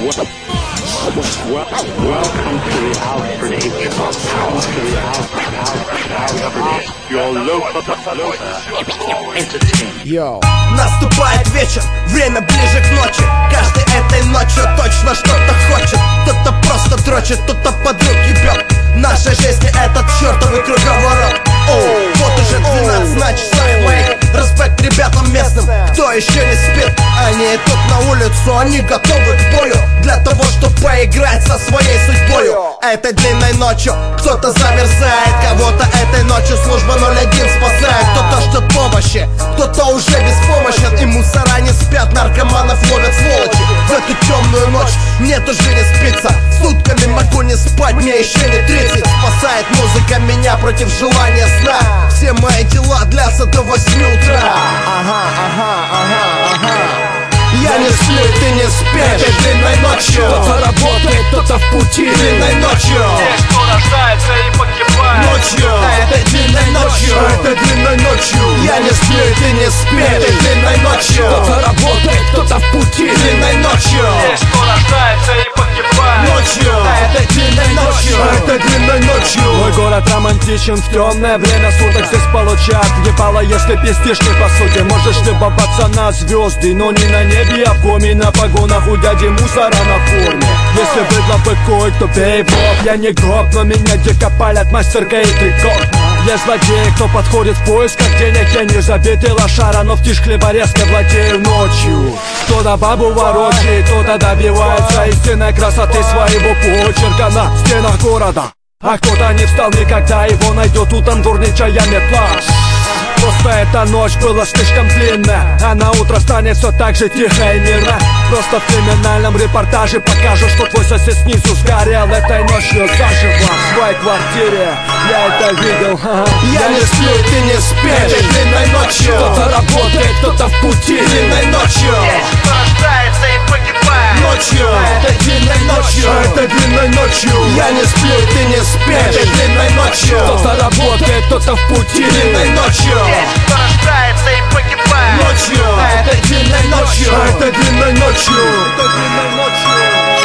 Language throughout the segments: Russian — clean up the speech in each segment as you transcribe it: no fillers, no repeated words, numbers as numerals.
Welcome to the Alfred H. Your local entertainment. Yo. Наступает вечер, время ближе к ночи. Каждый этой ночью точно что-то хочет. Кто-то просто дрочит, кто-то подруг ебет. Наша жизнь этот чертовый круговорот. Вот уже 12 на часах моих. Респект ребятам местным, кто еще не спит. Они идут на улицу, они готовы к бою. Для того, чтобы поиграть со своей судьбою. Этой длинной ночью кто-то замерзает. Кого-то этой ночью служба 01 спасает. Кто-то ждет помощи, кто-то уже беспомощен. И мусора не спят, наркоманов ловят сволочи. В эту темную ночь мне тоже не спится. Сутками могу не спать, мне еще не 30. Спасает музыка меня против желания сна. Все мои дела длятся до 8 утра. Я не сплю, ты не спишь. Этой длинной ночью кто-то работает, кто-то в пути. Длинной ночью те, кто рождается и погибает. Ночью, этой длинной ночью. Этой длинной ночью я не сплю, ты не спишь. Этой длинной ночью кто-то работает, кто-то в пути. Длинной ночью те, кто рождается и погибает. Ночью, этой длинной ночью. Этой длинной ночью. Мой город романтичен в темное время суток. Здесь получат въебало, если пиздишь не по сути. Можешь любоваться на звезды, но не на небе. Я в коме на погонах у дяди мусора на форме. Если быдло быкует, то бей в лоб. Я не гроб, но меня дико палят мастерка и трико. Я злодей, кто подходит в поисках денег. Я не забитый лошара, но в тишь хлеба резко владею ночью. Кто-то бабу ворочает, кто-то добивается истинной красоты своего почерка на стенах города. А кто-то не встал никогда, его найдет утром дурничая метла. Просто эта ночь была слишком длинная, а на утро станет все так же тихо и мирно. Просто в криминальном репортаже покажут, что твой сосед снизу сгорел этой ночью заживо в своей квартире. Я это видел. Я не сплю, ты не спишь. Этой длинной ночью кто-то работает, кто-то в пути. Длинной ночью Кто рождается и погибает. ночью, этой длинной ночью. Этой длинной ночью я не сплю, ты не спишь. Этой длинной ночью кто-то работает, кто-то в пути. Длинной ночью Кто рождается и погибает. ночью, этой длинной ночью. Этой длинной ночью. Этой длинной ночью.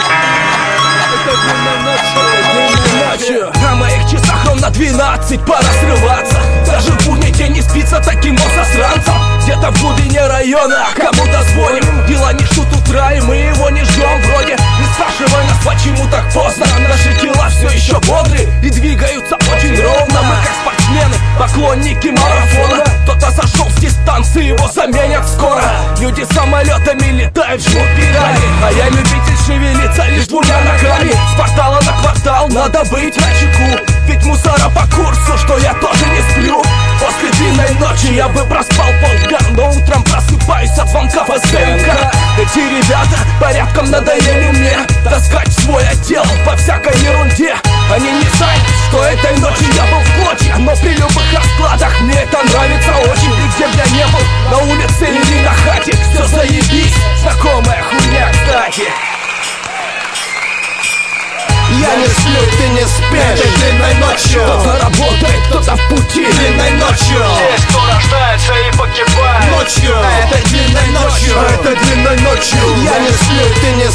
Этой длинной ночью. На моих часах ровно 12, пора срываться. Даже в будний день не спится таким вот засранцем. Где-то в глубине района кому-то звоним. Дела не ждут утра, и мы его не ждем. Вроде не спрашивай нас, почему так поздно. Наши тела все еще бодрые и двигаются очень ровно. Мы как спортсмены, поклонники марафона. Кто-то сошел с дистанции, его заменят скоро. Люди самолетами летают, жмут педали. А я любитель шевелиться лишь двумя ногами. С квартала на квартал надо быть начеку. Ведь мусора по курсу, что я тоже не сплю. После длинной ночи я бы проспал полдня, но утром просыпаюсь от звонков СТМК. Эти ребята порядком надоели мне таскать свой отдел по всякой ерунде. Они не знают, что этой ночью я был в клочья, но при любых раскладах мне это нравится очень. И где б я не был, на улице или на хате, все заебись, знакомая хуйня, кстати. Я не сплю, ты не спишь. Этой длинной ночью Кто-то работает, кто-то в пути. Длинной ночью Те, кто рождается и погибает. ночью, этой длинной ночью. Этой длинной ночью я не сплю, ты не